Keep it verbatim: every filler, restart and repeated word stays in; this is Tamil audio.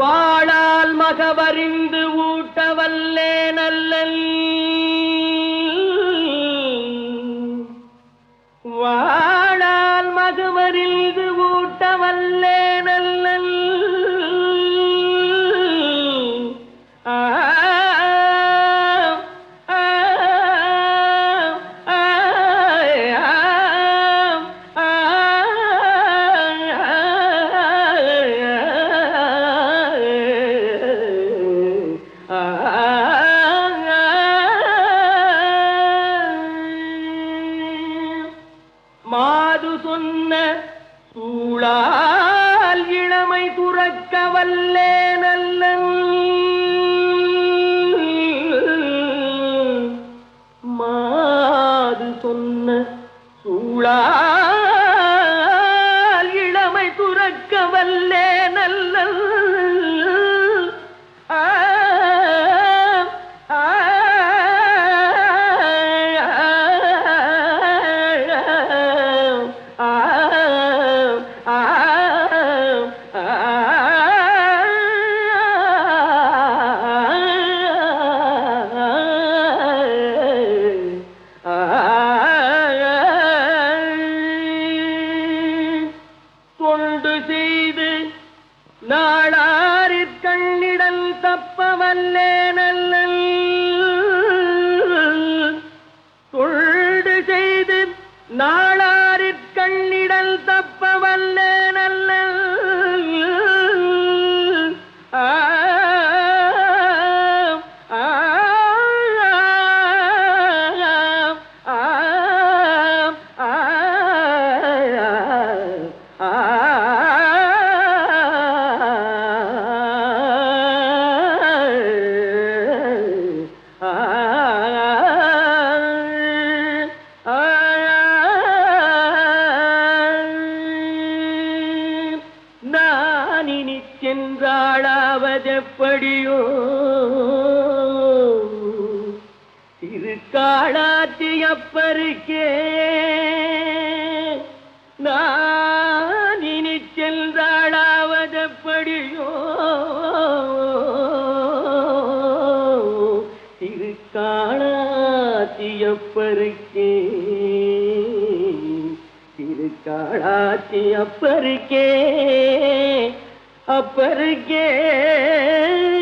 வாழால் மகவறிந்து ஊட்டவல்லே நல்லல் வாழால் மகவறிந்து ஊட்டவல்லே நல்லல் மாது சொன்ன சூழால் இளமை துறக்க வல்லே நல்லன் மாது சொன்ன சூழால் இளமை துறக்க வல்லே நல்லன் தொண்டு செய்து நாளாரிற் கண்ணிடல் தப்பவல்லே நல்லல் தொண்டு செய்து நாளாரிற் கண்ணிடல் தப்பவல்லே நல்லல் ஆ நானினி சென்றாளாவதெப்படியோ திருக்காளாத்தியப்பருக்கே நானினி சென்றாளாவதெப்படியோ திருக்காளாத்தியப்பருக்கே திருக்காளாத்தியப்பருக்கே அப்பருக்கே